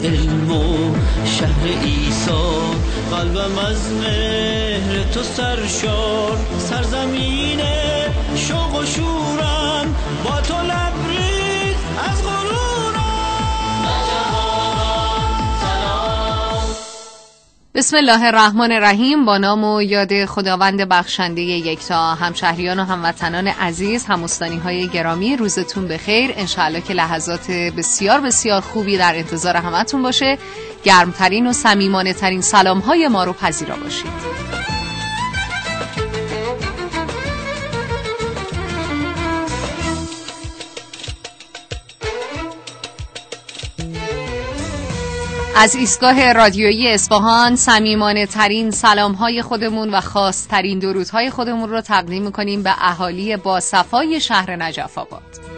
علم و شهر عیسی، قلبم از مهر تو سرشار، سرزمین شوق و شورم، با تو لبریز از غرورم. بسم الله الرحمن الرحیم. با نام و یاد خداوند بخشنده یکتا. همشهریان و هموطنان عزیز، هموستانی گرامی، روزتون بخیر. انشاءالله که لحظات بسیار بسیار خوبی در انتظار همتون باشه. گرمترین و صمیمانه ترین سلام های ما رو پذیرا باشید. از ایستگاه رادیویی اصفهان صمیمانه ترین سلام های خودمون و خاص ترین درودهای خودمون رو تقدیم میکنیم به اهالی با صفای شهر نجف آباد.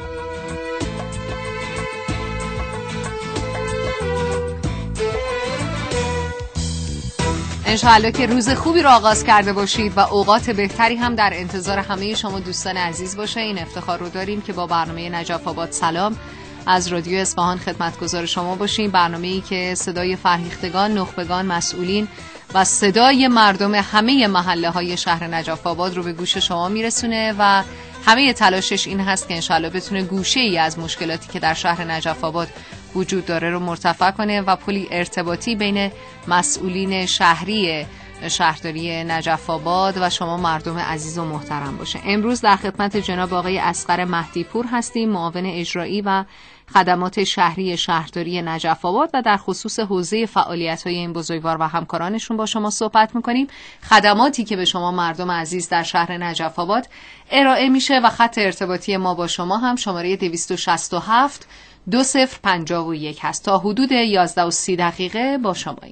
انشاءالله که روز خوبی رو آغاز کرده باشید و اوقات بهتری هم در انتظار همه شما دوستان عزیز باشه. این افتخار رو داریم که با برنامه نجف آباد سلام از رادیو اصفهان خدمتگزار شما باشیم. برنامه‌ای که صدای فرهیختگان، نخبگان، مسئولین و صدای مردم همه محله‌های شهر نجف آباد رو به گوش شما میرسونه و همه تلاشش این هست که انشالله بتونه گوشه‌ای از مشکلاتی که در شهر نجف آباد وجود داره رو مرتفع کنه و پلی ارتباطی بین مسئولین شهری شهرداری نجف آباد و شما مردم عزیز و محترم باشه. امروز در خدمت جناب آقای اصغر مهدی پور هستیم، معاون اجرایی و خدمات شهری شهرداری نجف آباد، و در خصوص حوزه فعالیت‌های این بزرگوار و همکارانشون با شما صحبت می‌کنیم. خدماتی که به شما مردم عزیز در شهر نجف آباد ارائه میشه و خط ارتباطی ما با شما هم شماره 267 2051 هست. تا حدود 11:30 دقیقه با شماییم.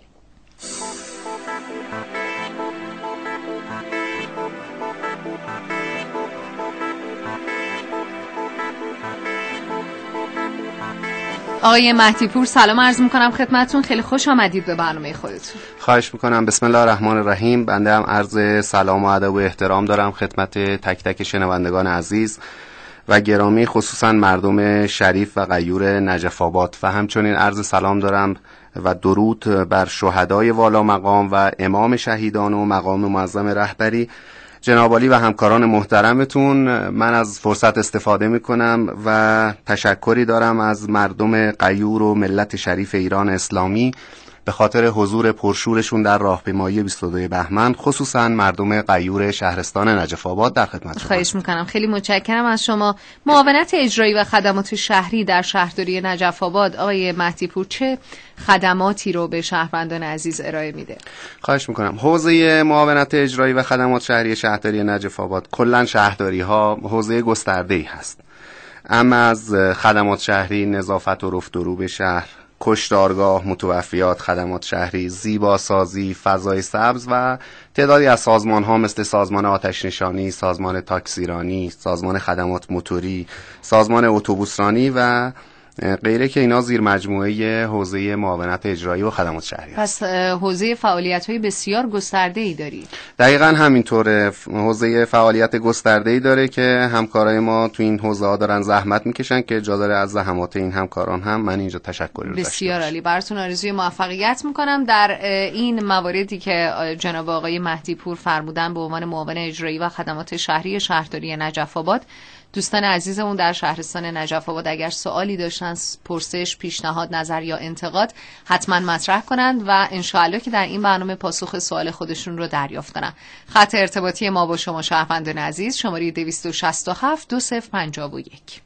آقای مهدی پور سلام عرض میکنم خدمتتون. خیلی خوش آمدید به برنامه خودتون. خواهش میکنم. بسم الله الرحمن الرحیم. بنده هم عرض سلام و ادب و احترام دارم خدمت تک تک شنوندگان عزیز و گرامی، خصوصا مردم شریف و غیور نجف آباد، و همچنین عرض سلام دارم و درود بر شهدای والا مقام و امام شهیدان و مقام معظم رهبری جناب عالی و همکاران محترمتون. من از فرصت استفاده میکنم و تشکری دارم از مردم غیور و ملت شریف ایران اسلامی به خاطر حضور پرشورشون در راهپیمایی 22 بهمن، خصوصا مردم غیور شهرستان نجف آباد در خدمت شما. خواهش میکنم. خیلی متشکرم از شما. معاونت اجرایی و خدمات شهری در شهرداری نجف آباد، آقای مهدی پور، چه خدماتی رو به شهروندان عزیز ارائه میده؟ خواهش میکنم. حوزه معاونت اجرایی و خدمات شهری شهرداری نجف آباد کلا شهرداری ها حوزه گسترده‌ای هست. اما از خدمات شهری، نظافت و رفت و روب شهر، کشتارگاه، متوفیات، خدمات شهری، زیباسازی، فضای سبز و تعدادی از سازمان ها مثل سازمان آتش نشانی، سازمان تاکسیرانی، سازمان خدمات موتوری، سازمان اتوبوسرانی و غیره که اینا زیر مجموعه حوزه معاونت اجرایی و خدمات شهری هست. پس حوزه فعالیت‌های بسیار گسترده‌ای داری. دقیقاً همینطوره. حوزه فعالیت گسترده‌ای داره که همکارای ما تو این حوزه ها دارن زحمت میکشن که جا داره از زحمات این همکاران هم من اینجا تشکر رو بسیار عالی. براتون آرزوی موفقیت میکنم در این مواردی که جناب آقای مهدی پور فرمودن به عنوان معاون اجرایی و خدمات شهری شهرداری نجف آباد. دوستان عزیزمون در شهرستان نجف آباد اگر سوالی داشتن، پرسش، پیشنهاد، نظر یا انتقاد، حتما مطرح کنند و انشاءالله که در این برنامه پاسخ سوال خودشون رو دریافت کنن. خط ارتباطی ما با شما شهروندان عزیز شماره 267 2051.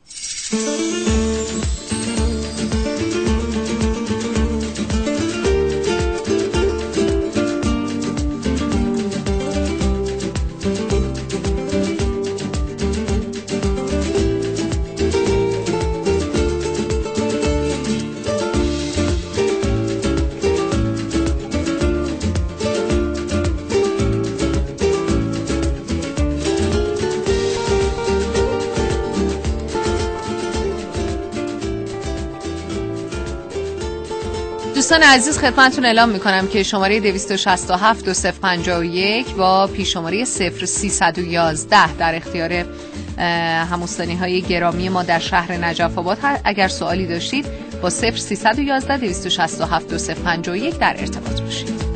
دوستان عزیز خدمتتون اعلام میکنم که شماره 267 2051 با پیش شماره 0311 در اختیار هموستانی های گرامی ما در شهر نجف آباد. اگر سوالی داشتید با 0311 267 2051 در ارتباط باشید.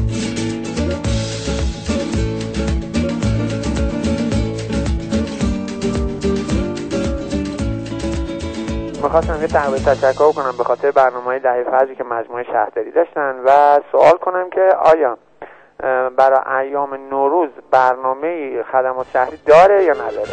می‌خواستم یه تشکر کنم به خاطر برنامه‌های دهه فجری که مجموعه شهرداری داشتن و سوال کنم که آیا برای ایام نوروز برنامه خدمات شهری داره یا نداره؟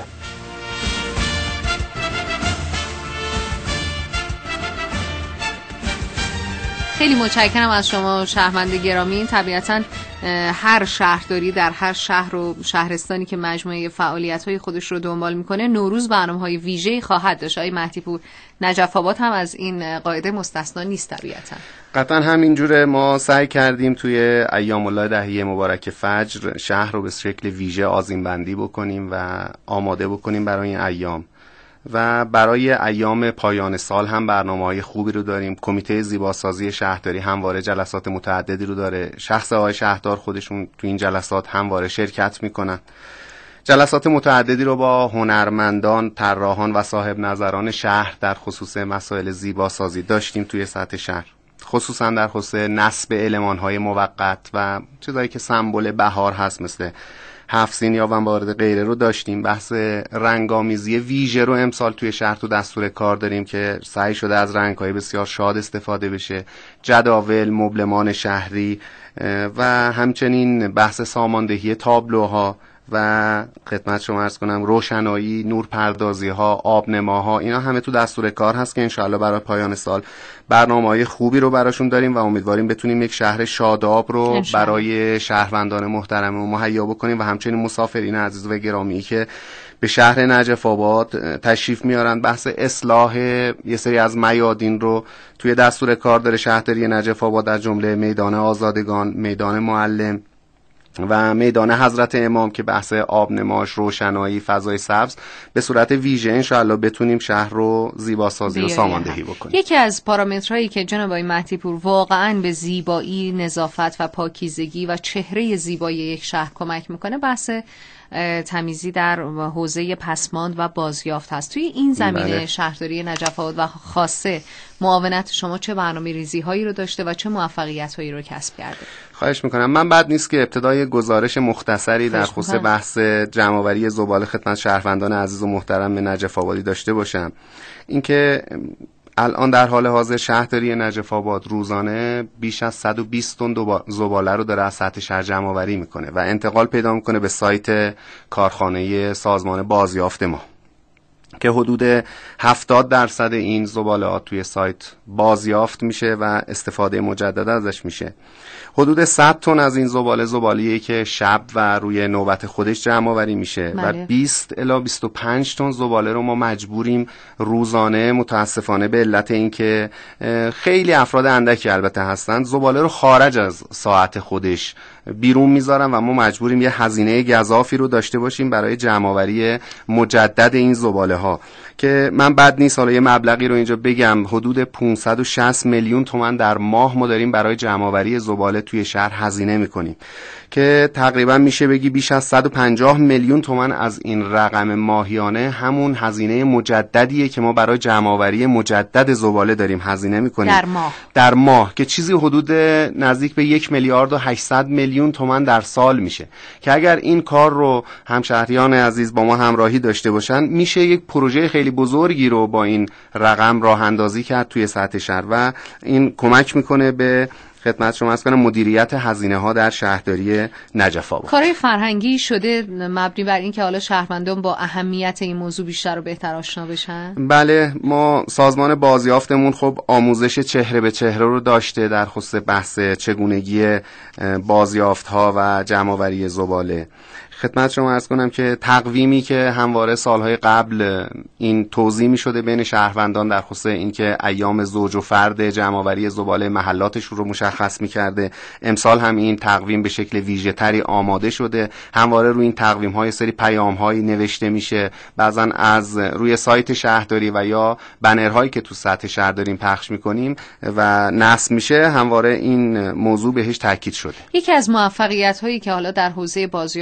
خیلی متشکرم از شما شهروند گرامی. طبیعتاً هر شهرداری در هر شهر و شهرستانی که مجموعه فعالیت‌های خودش رو دنبال میکنه نوروز برنامه‌های ویژه‌ای خواهد داشت. آقای مهدی پور، نجف آباد هم از این قاعده مستثنا نیست طبیعتاً. قطعا همینجوره. ما سعی کردیم توی ایام الله دهه مبارک فجر شهر رو به شکل ویژه آذین بندی بکنیم و آماده بکنیم برای این ایام و برای ایام پایان سال هم برنامه‌های خوبی رو داریم. کمیته زیباسازی شهرداری همواره جلسات متعددی رو داره. شخص آقای شهردار خودشون تو این جلسات همواره شرکت میکنن. جلسات متعددی رو با هنرمندان، طراحان و صاحب نظران شهر در خصوص مسائل زیباسازی داشتیم توی سطح شهر، خصوصا در خصوص نصب المان‌های موقت و چیزایی که سمبل بهار هست مثل هفسین یا وارد غیره رو داشتیم. بحث رنگامیزی ویژه رو امسال توی شهر تو دستور کار داریم که سعی شده از رنگ‌های بسیار شاد استفاده بشه، جداول، مبلمان شهری و همچنین بحث ساماندهی تابلوها و خدمت شما عرض کنم روشنایی، نورپردازی ها، آبنماها، اینا همه تو دستور کار هست که انشاءالله برای پایان سال برنامه‌های خوبی رو براشون داریم و امیدواریم بتونیم یک شهر شاداب رو برای شهروندان محترم مهیا بکنیم و همچنین مسافرین عزیز و گرامی که به شهر نجف آباد تشریف میارن. بحث اصلاح یه سری از میادین رو توی دستور کار داره شهرداری نجف آباد، در جمله میدان آزادگان، میدان معلم و میدان حضرت امام که بحث آبنماش، روشنایی، فضای سبز به صورت ویژه انشاءالله بتونیم شهر رو زیباسازی و ساماندهی بکنیم. یکی از پارامترهایی که جناب آقای مهدی پور واقعاً به زیبایی، نظافت و پاکیزگی و چهره زیبایی یک شهر کمک میکنه بحث تمیزی در حوزه پسماند و بازیافت هست. توی این زمینه شهرداری نجف آباد و خاصه معاونت شما چه برنامه‌ریزی هایی رو داشته و چه موفقیت هایی رو کسب کرده؟ خواهش میکنم. من بد نیست که ابتدای گزارش مختصری در خصوص بحث جمع‌آوری زباله خدمت شهروندان عزیز و محترم نجف آبادی داشته باشم. اینکه الان در حال حاضر شهرداری نجف آباد روزانه بیش از 120 تن زباله رو داره از سطح شهر جمع آوری میکنه و انتقال پیدا میکنه به سایت کارخانه سازمان بازیافت ما که حدود 70% این زباله‌ها توی سایت بازیافت میشه و استفاده مجدد ازش میشه. حدود 100 تن از این زباله‌ای که شب و روی نوبت خودش جمع آوری میشه و 20 الی 25 تن زباله رو ما مجبوریم روزانه متاسفانه به علت اینکه خیلی افراد اندکی البته هستن زباله رو خارج از ساعت خودش بیرون میذارن و ما مجبوریم یه هزینه گزافی رو داشته باشیم برای جمع آوری مجدد این زباله ها که من بد نیست حالا یه مبلغی رو اینجا بگم، حدود 560 میلیون تومان در ماه ما داریم برای جمع آوری زباله توی شهر هزینه میکنیم که تقریبا میشه بگی بیش از 150 میلیون تومان از این رقم ماهیانه همون هزینه مجددیه که ما برای جمع آوری مجدد زباله داریم هزینه میکنیم در ماه که چیزی حدود نزدیک به 1 میلیارد و 800 میلیون تومان در سال میشه که اگر این کار رو همشهریان عزیز با ما همراهی داشته باشن میشه یک پروژه خیلی بزرگی رو با این رقم راه اندازی کرد توی سطح شهر و این کمک میکنه به خدمت شما کنم مدیریت هزینه ها در شهرداری نجف آباد. کارهای فرهنگی شده مبنی بر این که حالا شهروندان با اهمیت این موضوع بیشتر و بهتر آشنا بشن؟ بله، ما سازمان بازیافتمون خب آموزش چهره به چهره رو داشته در خصوص بحث چگونگی بازیافت ها و جمع آوری زباله. خدمت شما عرض کنم که تقویمی که همواره سالهای قبل این توزیع می شده بین شهروندان در خصوص اینکه ایام زوج و فرد جمع‌آوری زباله محلاتش رو مشخص می کرده، امسال هم این تقویم به شکل ویژه تری آماده شده. همواره روی این تقویم های سری پیام هایی نوشته میشه، بعضا از روی سایت شهرداری و یا بنرهایی که تو سطح شهر داریم پخش میکنیم و نصب میشه، همواره این موضوع بهش تاکید شده. یکی از موفقیت هایی که حالا در حوزه بازیافت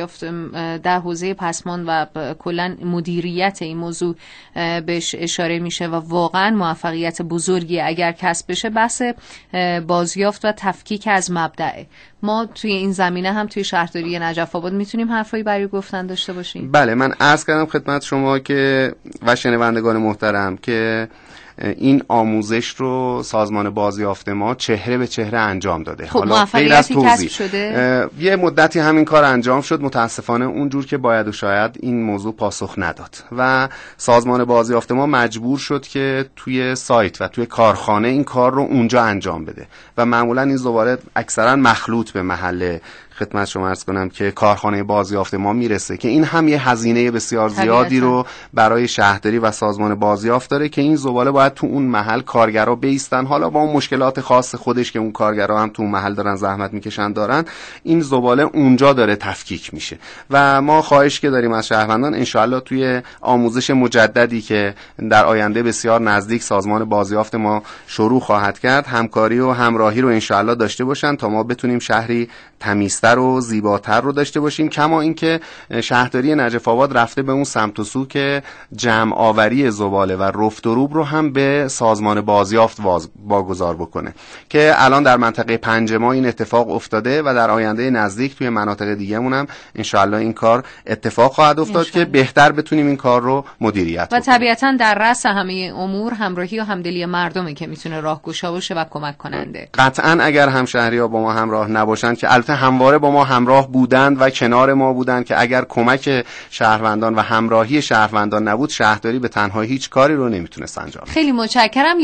در حوزه پسماند و کلا مدیریت این موضوع بهش اشاره میشه و واقعا موفقیت بزرگی اگر کسب بشه بحث بازیافت و تفکیک از مبدأ. ما توی این زمینه هم توی شهرداری نجف آباد میتونیم حرفایی برای گفتن داشته باشیم؟ بله، من عرض کردم خدمت شما که و شنوندگان محترم که این آموزش رو سازمان بازیافت ما چهره به چهره انجام داده. خب حالا غیر از توضیح شده یه مدتی همین کار انجام شد، متاسفانه اونجور که باید و شاید این موضوع پاسخ نداد و سازمان بازیافت ما مجبور شد که توی سایت و توی کارخانه این کار رو اونجا انجام بده و معمولا این زباله اکثرا مخلوط به محله خدمت شما عرض کنم که کارخانه بازیافت ما میرسه که این هم یه هزینه بسیار زیادی رو برای شهرداری و سازمان بازیافت داره که این زباله باید تو اون محل کارگرا بیستن، حالا با اون مشکلات خاص خودش که اون کارگرا هم تو اون محل دارن زحمت میکشن دارن، این زباله اونجا داره تفکیک میشه و ما خواهش که داریم از شهروندان انشاءالله توی آموزش مجددی که در آینده بسیار نزدیک سازمان بازیافت ما شروع خواهد کرد، همکاری و همراهی رو انشاءالله داشته باشن تا ما بتونیم شهری تمیزتر و زیباتر رو داشته باشیم. کما اینکه شهرداری نجف آباد رفته به اون سمت و سو که جمع آوری زباله و رفت و روب رو هم به سازمان بازیافت واگذار بکنه که الان در منطقه 5 ما این اتفاق افتاده و در آینده نزدیک توی مناطق دیگه‌مون هم انشاءالله این کار اتفاق خواهد افتاد که بهتر بتونیم این کار رو مدیریت و طبیعتاً در رأس همه امور همراهی و همدلی مردمه که میتونه راهگشا باشه و کمک کننده. قطعاً اگر همشهری‌ها با ما همراه نباشن که البته همواره با ما همراه بودند و کنار ما بودند که اگر کمک شهروندان و همراهی شهروندان نبود شهرداری به تنهایی هیچ کاری رو نمیتونست انجام بده. خیلی متشکرم.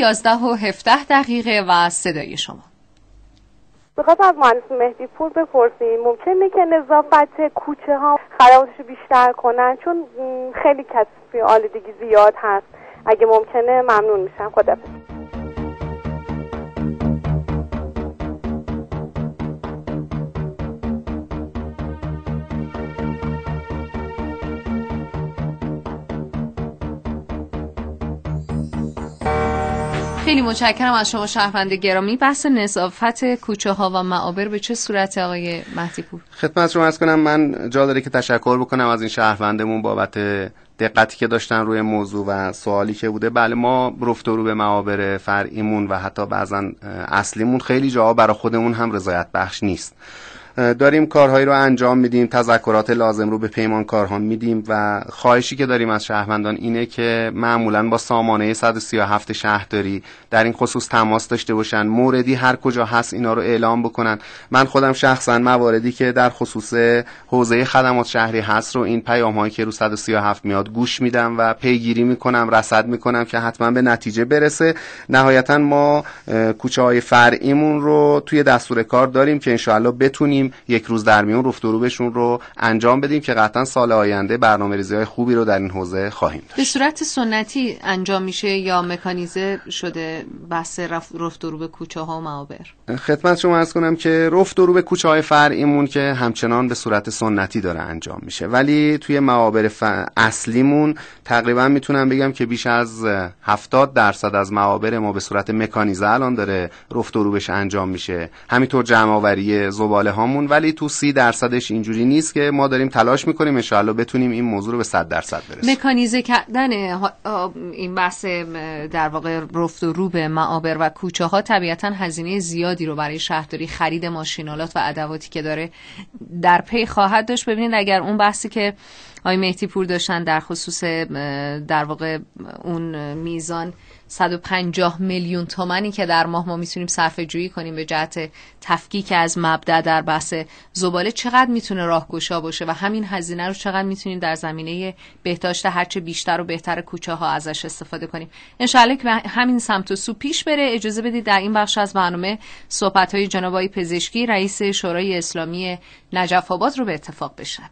11:17 و صدای شما. بخاطر از مهندس مهدی پور بپرسیم ممکنه که نظافت کوچه ها خدماتش بیشتر کنن چون خیلی کثیف آلودگی زیاد هست، اگه ممکنه ممنون میشم. خداحافظ. خیلی متشکرم از شما شهروند گرامی. بحث نظافت کوچه ها و معابر به چه صورت آقای مهدی پور؟ خدمت شما عرض کنم من جا داره که تشکر بکنم از این شهروندمون بابت دقتی که داشتن روی موضوع و سوالی که بوده. بله، ما رفت و رو به معابر فرعیمون و حتی بعضا اصلیمون خیلی جاها برای خودمون هم رضایت بخش نیست. داریم کارهایی رو انجام میدیم، تذکرات لازم رو به پیمانکارها میدیم و خواهشی که داریم از شهروندان اینه که معمولاً با سامانه 137 شهرداری در این خصوص تماس داشته باشن، موردی هر کجا هست اینا رو اعلام بکنن. من خودم شخصا مواردی که در خصوص حوزه خدمات شهری هست رو این پیام‌هایی که رو 137 میاد گوش میدم و پیگیری میکنم، رصد میکنم که حتما به نتیجه برسه. نهایتاً ما کوچه‌های فرعیمون رو توی دستور کار داریم که انشاءالله بتونیم یک روز در میون رفت و روبشون رو انجام بدیم که قطعا سال آینده برنامه‌ریزی‌های خوبی رو در این حوزه خواهیم داشت. به صورت سنتی انجام میشه یا مکانیزه شده بحث رفت و رو به کوچه ها و معابر؟ خدمت شما عرض کنم که رفت و رو به کوچه های فرعیمون که همچنان به صورت سنتی داره انجام میشه، ولی توی معابر اصلیمون تقریبا میتونم بگم که بیش از 70% از معابر ما به صورت مکانیزه الان داره رفت و رو بهش انجام میشه. همینطور جمع آوری زباله هامون، ولی تو 30% اینجوری نیست که ما داریم تلاش میکنیم ان شاءالله بتونیم این موضوع رو به 100% برسونیم. مکانیزه کردن این بحث در واقع رفت و رو به معابر و کوچه ها طبیعتا هزینه زیادی رو برای شهرداری، خرید ماشینالات و ادواتی که داره در پی خواهد داشت. ببینید اگر اون بحثی که آقای مهدی پور داشتن در خصوص در واقع اون میزان 150 میلیون تومانی که در ماه ما میتونیم صرفه جویی کنیم به جهت تفکیک از مبدأ در بحث زباله، چقدر میتونه راهگشا باشه و همین هزینه رو چقدر میتونیم در زمینه بهداشت هرچه بیشتر و بهتر کوچه ها ازش استفاده کنیم. انشاءالله که همین سمت و سو پیش بره. اجازه بدید در این بخش از برنامه صحبت های جناب آقای پزشکی رئیس شورای اسلامی نجف آباد رو به اتفاق بشنویم.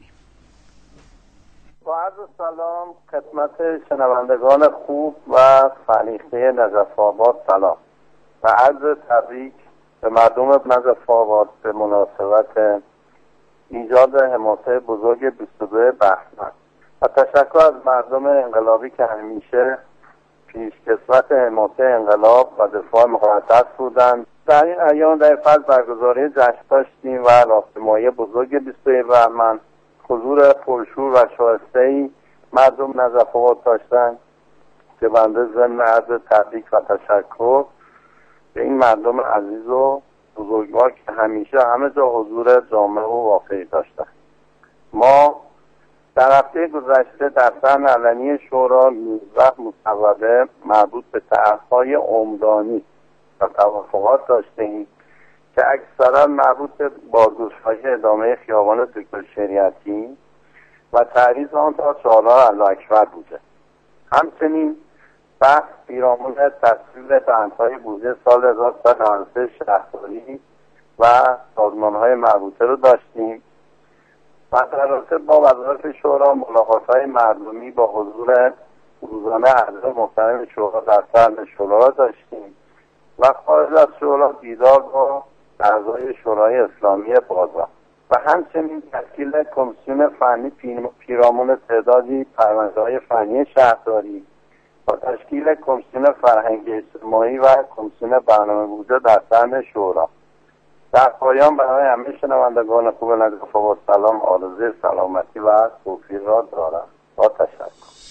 با عرض سلام خدمت شنوندگان خوب و فنیخته نجف آباد سلام و عرض تبریک به مردم نجف آباد به مناسبت ایجاد حماسه بزرگ 22 بهمن و تشکر از مردم انقلابی که همیشه پیشکسوت حماسه انقلاب و دفاع مقدس بودند. در این ایام در فضل برگزاری جشن داشتیم و راهپیمایی بزرگ 22 بهمن حضور پرشور و شایسته‌ای مردم نجف آباد داشتن که بنده ضمن عرض تبریک و تشکر به این مردم عزیز و بزرگوار که همیشه همه جا حضور جامع و واقعی داشتن. ما در هفته گذشته در صحن علنی شورا 19 مصوبه مربوط به طرح‌های عمرانی و توافقات داشتیم که اکثرا مربوط به بازگشایی ادامه خیابان دکتر شریعتی و تعریض آن تا چهارراه الله بوده. همچنین بحث پیرامون تصویب بندهای بودجه سال 1393 شهرداری و سازمان‌های مربوطه رو داشتیم و در رابطه با وظایف شورا ملاقات‌های مردمی با حضور روزانه اعضای محترم شورا در صحن شورا را داشتیم و خارج از شورا دیدار با اعضای شورای اسلامی بازار و همچنین تشکیل کمیسیون فنی پیرامون تعدادی پرونده‌های فنی شهرداری و تشکیل کمیسیون فرهنگی اجتماعی و کمیسیون برنامه بودجه در صحن شورا. در پایان برای همه شنوندگان خوب نجف آباد سلام، آرزوی سلامتی و توفیق را دارم. با تشکر.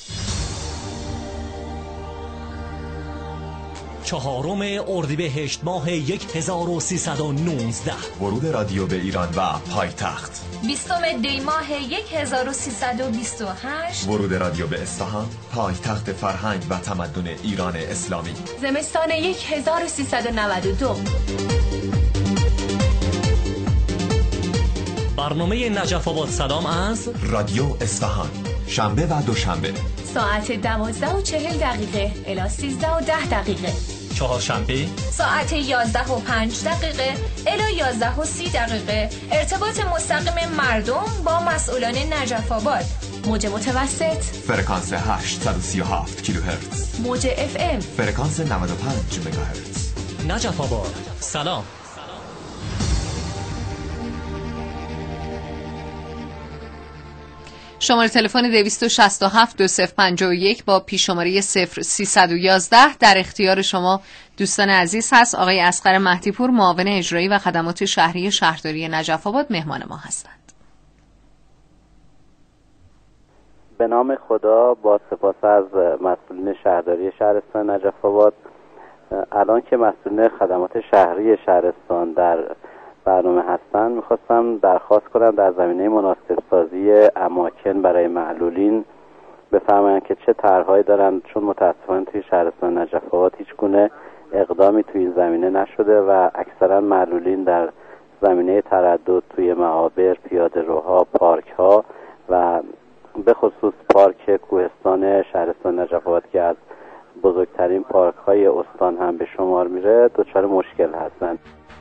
4 اردیبهشت ماه 1319 ورود رادیو به ایران و پایتخت. 20 دی ماه 1328 ورود رادیو به اصفهان، پایتخت فرهنگ و تمدن ایران اسلامی. زمستان 1392 برنامه نجف آباد سلام از رادیو اصفهان، شنبه و دوشنبه ساعت 12:40 الی 13:10. چهارشنبه ساعت 11:05 الی 11:30. ارتباط مستقیم مردم با مسئولان نجف آباد. موج متوسط فرکانس 837 کیلوهرتز، موج FM فرکانس 95 مگاهرتز. نجف آباد سلام. شماره تلفن 267 2051 با پیش شماره 0311 در اختیار شما دوستان عزیز هست. آقای اصغر مهدی‌پور، معاون اجرایی و خدمات شهری شهرداری نجف آباد مهمان ما هستند. به نام خدا، با سپاس از مسئولین شهرداری شهرستان نجف آباد. الان که مسئولین خدمات شهری شهرستان در برنامه هستن، میخواستم درخواست کنم در زمینه مناسب سازی اماکن برای معلولین بفرمایند که چه طرح‌هایی دارن، چون متاسفانه توی شهرستان نجف آباد هیچ گونه اقدامی توی این زمینه نشده و اکثرا معلولین در زمینه تردد توی معابر، پیاده‌روها، پارک‌ها و به خصوص پارک کوهستان شهرستان نجف آباد که از بزرگترین پارک‌های استان هم به شمار میره دچار مشکل هستند.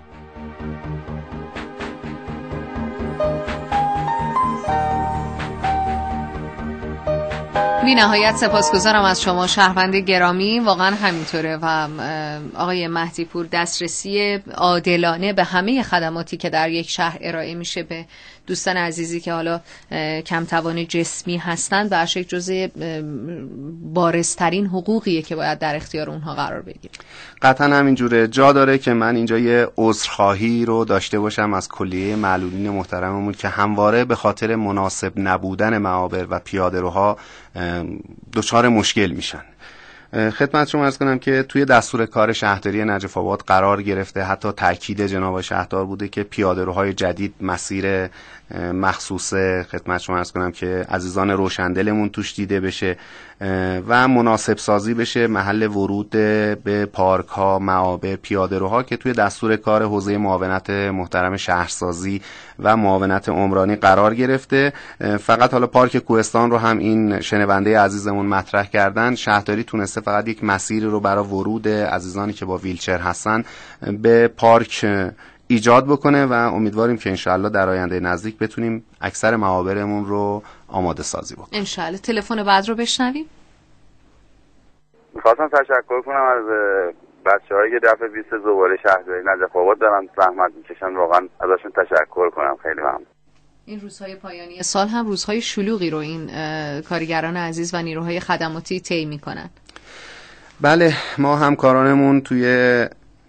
بی نهایت سپاسگزارم از شما شهروند گرامی. واقعا همینطوره و آقای مهدی‌پور، دسترسی عادلانه به همه خدماتی که در یک شهر ارائه میشه به دوستان عزیزی که حالا کم توان جسمی هستند به هر شکل جزء بارزترین حقوقیه که باید در اختیار اونها قرار بگیره. قطعا همینجوره. جا داره که من اینجا یه عذرخواهی رو داشته باشم از کلیه معلولین محترممون که همواره به خاطر مناسب نبودن معابر و پیاده‌روها دچار مشکل میشن. خدمت شما عرض کنم که توی دستور کار شهرداری نجف آباد قرار گرفته، حتی تاکید جناب شهردار بوده که پیاده‌روهای جدید مسیر مخصوص خدمت شما عرض کنم که عزیزان روشندلمون توش دیده بشه و مناسب سازی بشه محل ورود به پارک ها، معابر، پیاده‌روها که توی دستور کار حوزه معاونت محترم شهرسازی و معاونت عمرانی قرار گرفته. فقط حالا پارک کوهستان رو هم این شنونده عزیزمون مطرح کردن، شهرداری تونسته فقط یک مسیری رو برای ورود عزیزانی که با ویلچر هستن به پارک ایجاد بکنه و امیدواریم که انشالله در آینده نزدیک بتونیم اکثر معابرمون رو آماده سازی بکنیم. انشالله. تلفن بعد رو بشنویم. میخواستم تشکر کنم از بچه‌هایی که دفعه 20 زباله شهرداری نجف آباد دارن زحمت میکشن، واقعا ازشون تشکر کنم. خیلی ممنون. این روزهای پایانی سال هم روزهای شلوغی رو این کارگران عزیز و نیروهای خدماتی طی میکنن. بله، ما همکارانمون توی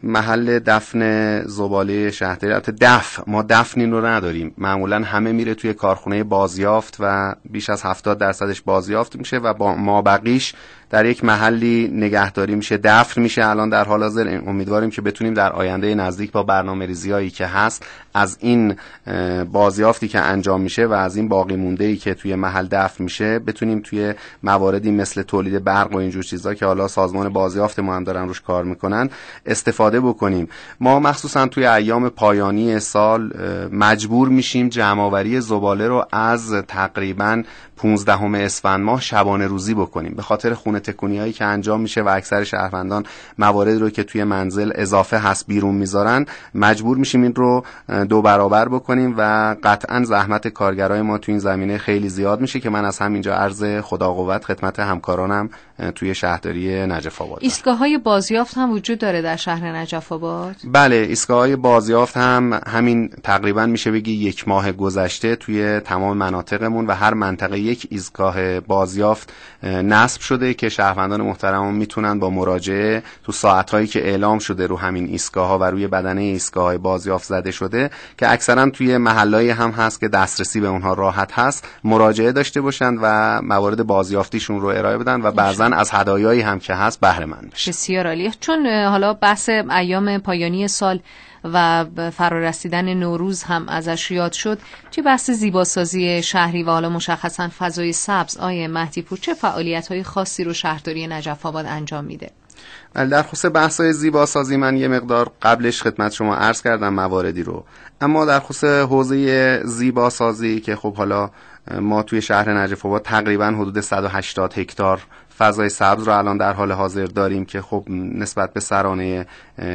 محل دفن زباله شهرداری، البته ما دفنی رو نداریم، معمولا همه میره توی کارخونه بازیافت و بیش از 70% بازیافت میشه و با مابقیش در یک محلی نگهداری میشه، دفن میشه. الان در حال حاضر امیدواریم که بتونیم در آینده نزدیک با برنامه‌ریزی‌هایی که هست از این بازیافتی که انجام میشه و از این باقی مونده‌ای که توی محل دفن میشه بتونیم توی مواردی مثل تولید برق و اینجور چیزا که حالا سازمان بازیافت ما هم دارن روش کار میکنن استفاده بکنیم. ما مخصوصا توی ایام پایانی سال مجبور میشیم جمع‌آوری زباله رو از تقریباً 15 اسفند ماه شبانه روزی بکنیم به خاطر خونه تکونی‌هایی که انجام میشه و اکثر شهروندان موارد رو که توی منزل اضافه هست بیرون میذارن، مجبور میشیم این رو 2 برابر بکنیم و قطعاً زحمت کارگرای ما توی این زمینه خیلی زیاد میشه که من از همینجا عرض خدا قوت خدمت همکارانم توی شهرداری نجف آباد. ایستگاه‌های بازیافت هم وجود داره در شهر نجف آباد؟ بله، ایستگاه‌های بازیافت هم همین تقریباً میشه بگی 1 ماه گذشته توی تمام مناطقمون و هر منطقه یک ایستگاه بازیافت نصب شده که شهروندان محترم میتونن با مراجعه تو ساعت‌هایی که اعلام شده رو همین ایستگاه‌ها و روی بدنه ایستگاه‌های بازیافت زده شده که اکثرا توی محلهایی هم هست که دسترسی به اونها راحت هست، مراجعه داشته باشن و موارد بازیافتیشون رو ارائه بدن و بعضن از هدایایی هم که هست بهره مند بشن. بسیار عالی. چون حالا بحث ایام پایانی سال و فرارسیدن نوروز هم ازش یاد شد، چه بحث زیباسازی شهری و حالا مشخصا فضای سبز، آیه مهدی پور چه فعالیت‌های خاصی رو شهرداری نجف آباد انجام میده؟ در خصوص بحث‌های زیباسازی من یه مقدار قبلش خدمت شما عرض کردم مواردی رو، اما در خصوص حوزه زیباسازی که خب حالا ما توی شهر نجف آباد تقریبا حدود 180 هکتار فضای سبز رو الان در حال حاضر داریم که خب نسبت به سرانه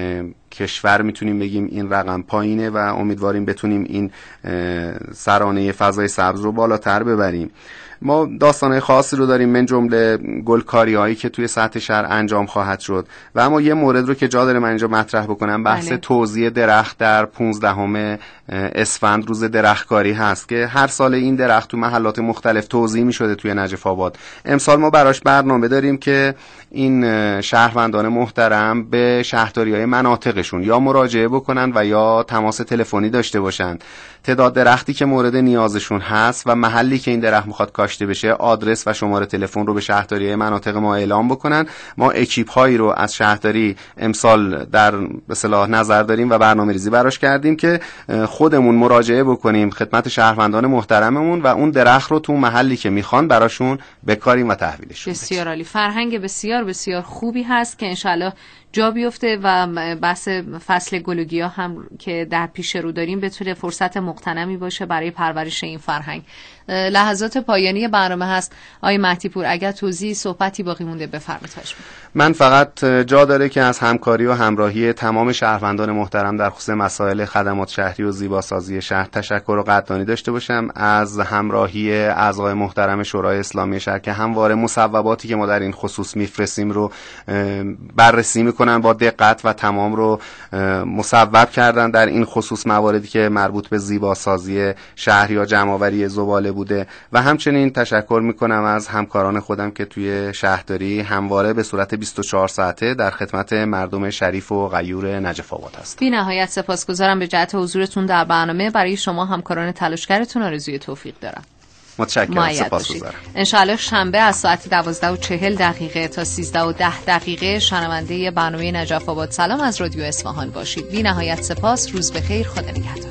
کشور میتونیم بگیم این رقم پایینه و امیدواریم بتونیم این سرانه فضای سبز رو بالاتر ببریم. ما داستانهای خاصی رو داریم من جمله گلکاری هایی که توی سطح شهر انجام خواهد شد و اما یه مورد رو که جا داره من اینجا مطرح بکنم بحث توزیع درخت در 15 اسفند روز درختکاری هست که هر سال این درخت تو محلات مختلف توزیع می شده توی نجف آباد. امسال ما براش برنامه داریم که این شهروندان محترم به شهرداری‌های مناطقشون یا مراجعه بکنن و یا تماس تلفنی داشته باشن، تعداد درختی که مورد نیازشون هست و محلی که این درخت میخواد کاشته بشه آدرس و شماره تلفن رو به شهرداری‌های مناطق ما اعلام بکنن. ما اکیپ هایی رو از شهرداری امسال در به اصطلاح نظر داریم و برنامه‌ریزی براش کردیم که خودمون مراجعه بکنیم خدمت شهروندان محترممون و اون درخت رو تو محلی که میخوان براشون بکاریم و تحویلشون. بسیار عالی. فرهنگ بسیار بسیار خوبی هست که انشالله جا بیفته و بحث فصل گلوگیا هم که در پیش رو داریم بتونه فرصت مغتنمی باشه برای پرورش این فرهنگ. لحظات پایانی برنامه هست. آقای مهدی پور اگر توضیح صحبتی باقی مونده بفرمایید. من فقط جا داره که از همکاری و همراهی تمام شهروندان محترم در خصوص مسائل خدمات شهری و زیباسازی شهر تشکر و قدردانی داشته باشم از همراهی اعضای محترم شورای اسلامی شهر که همواره مصوباتی که ما در این خصوص میفرستیم رو بررسی میکنن با دقت و تمام رو مصوب کردن در این خصوص مواردی که مربوط به زیباسازی شهر یا جمع‌آوری زباله بوده و همچنین تشکر میکنم از همکاران خودم که توی شهرداری همواره به صورت 24 ساعته در خدمت مردم شریف و غیور نجف آباد هست. بی نهایت سپاسگزارم به جهت حضورتون در برنامه. برای شما همکاران تلاشگرتون آرزوی توفیق دارم. متشکرم، سپاسگزارم. انشاءالله شنبه از ساعت 12:40 تا 13:10 شنونده برنامه نجف آباد سلام از رادیو اصفهان باشید. بی نهایت سپاس. روز بخیر. خدا نگهدار.